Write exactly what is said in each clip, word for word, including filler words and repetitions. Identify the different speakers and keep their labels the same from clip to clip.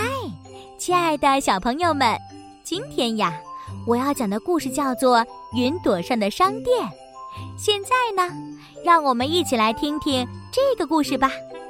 Speaker 1: 亲爱的小朋友们，今天呀，我要讲的故事叫做《云朵上的商店》。现在呢，让我们一起来听听这个故事吧。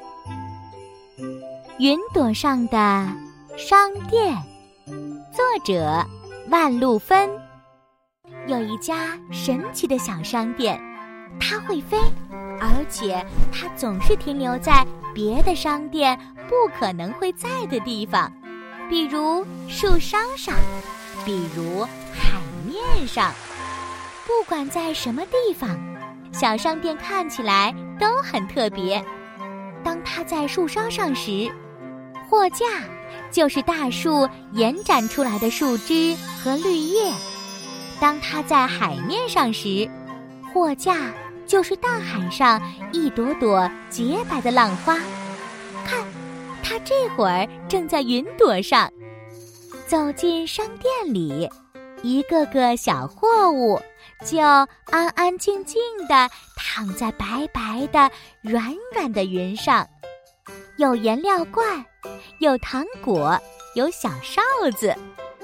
Speaker 1: 云朵上的商店，作者万路芬。有一家神奇的小商店，它会飞，而且它总是停留在别的商店不可能会在的地方，比如树梢上，比如海面上。不管在什么地方，小商店看起来都很特别。当它在树梢上时，货架就是大树延展出来的树枝和绿叶；当它在海面上时，货架就是大海上一朵朵洁白的浪花。看，它这会儿正在云朵上。走进商店里，一个个小货物就安安静静地躺在白白的软软的云上，有颜料罐，有糖果，有小哨子。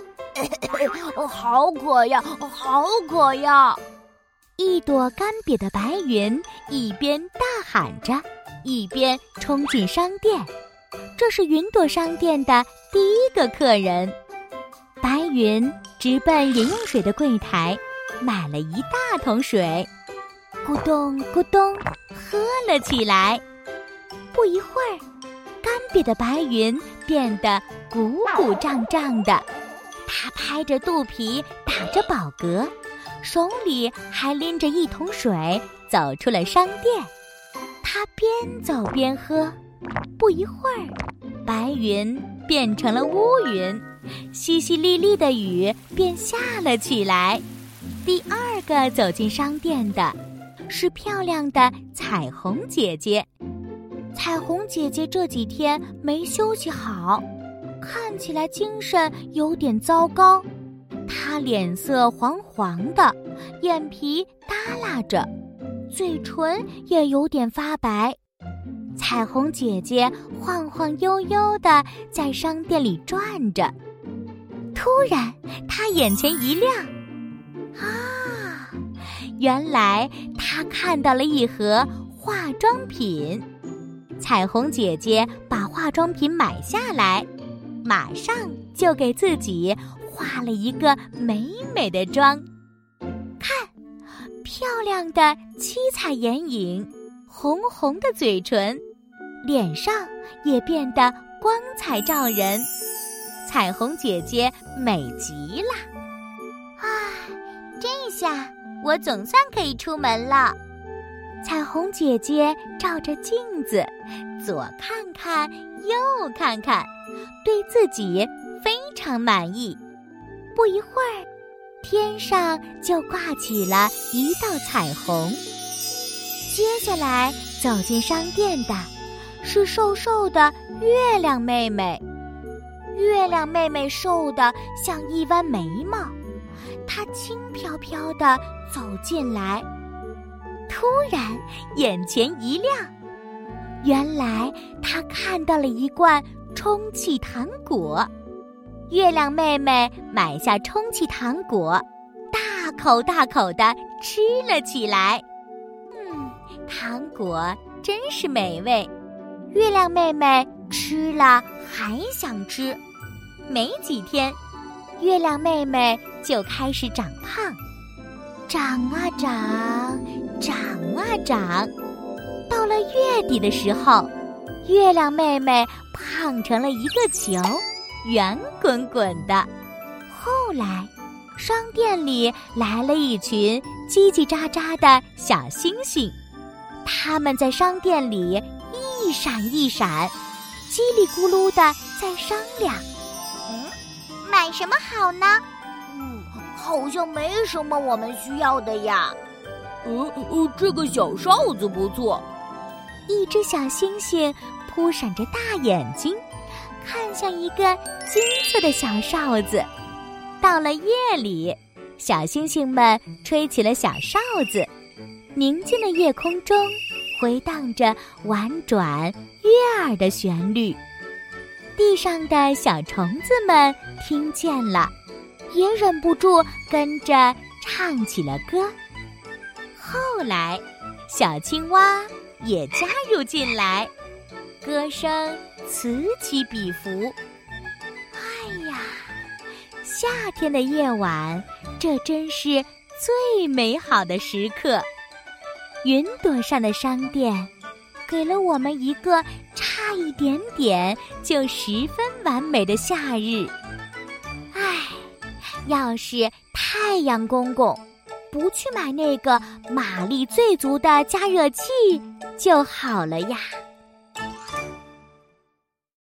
Speaker 2: 好渴呀，好渴呀！
Speaker 1: 一朵干瘪的白云一边大喊着，一边冲进商店。这是云朵商店的第一个客人。白云直奔饮用水的柜台，买了一大桶水，咕咚咕咚喝了起来。不一会儿，干瘪的白云变得鼓鼓胀胀的，它拍着肚皮打着饱嗝，手里还拎着一桶水，走出了商店。它边走边喝，不一会儿，白云变成了乌云，淅淅沥沥的雨便下了起来。第二个走进商店的是漂亮的彩虹姐姐。彩虹姐姐这几天没休息好，看起来精神有点糟糕。她脸色黄黄的，眼皮耷拉着，嘴唇也有点发白。彩虹姐姐晃晃悠悠地在商店里转着，突然她眼前一亮，啊，原来她看到了一盒化妆品。彩虹姐姐把化妆品买下来，马上就给自己化了一个美美的妆。看，漂亮的七彩眼影，红红的嘴唇，脸上也变得光彩照人。彩虹姐姐美极了。啊，这下我总算可以出门了。彩虹姐姐照着镜子，左看看右看看，对自己非常满意。不一会儿，天上就挂起了一道彩虹。接下来走进商店的是瘦瘦的月亮妹妹。月亮妹妹瘦得像一弯眉毛，她轻飘飘地走进来，突然眼前一亮，原来她看到了一罐充气糖果。月亮妹妹买下充气糖果，大口大口地吃了起来。嗯，糖果真是美味。月亮妹妹吃了还想吃。没几天，月亮妹妹就开始长胖，长啊长，长啊长。到了月底的时候，月亮妹妹胖成了一个球，圆滚滚的。后来，商店里来了一群叽叽喳喳的小星星，他们在商店里一闪一闪，叽里咕噜的在商量。
Speaker 3: 嗯，买什么好呢？
Speaker 2: 嗯，好像没什么我们需要的呀。
Speaker 4: 呃呃，这个小哨子不错。
Speaker 1: 一只小星星扑闪着大眼睛，看像一个金色的小哨子。到了夜里，小星星们吹起了小哨子，宁静的夜空中回荡着婉转悦耳的旋律。 地上的小虫子们听见了，也忍不住跟着唱起了歌。后来，小青蛙也加入进来，歌声此起彼伏。哎呀，夏天的夜晚，这真是最美好的时刻。云朵上的商店给了我们一个差一点点就十分完美的夏日。唉，要是太阳公公不去买那个马力最足的加热器就好了呀。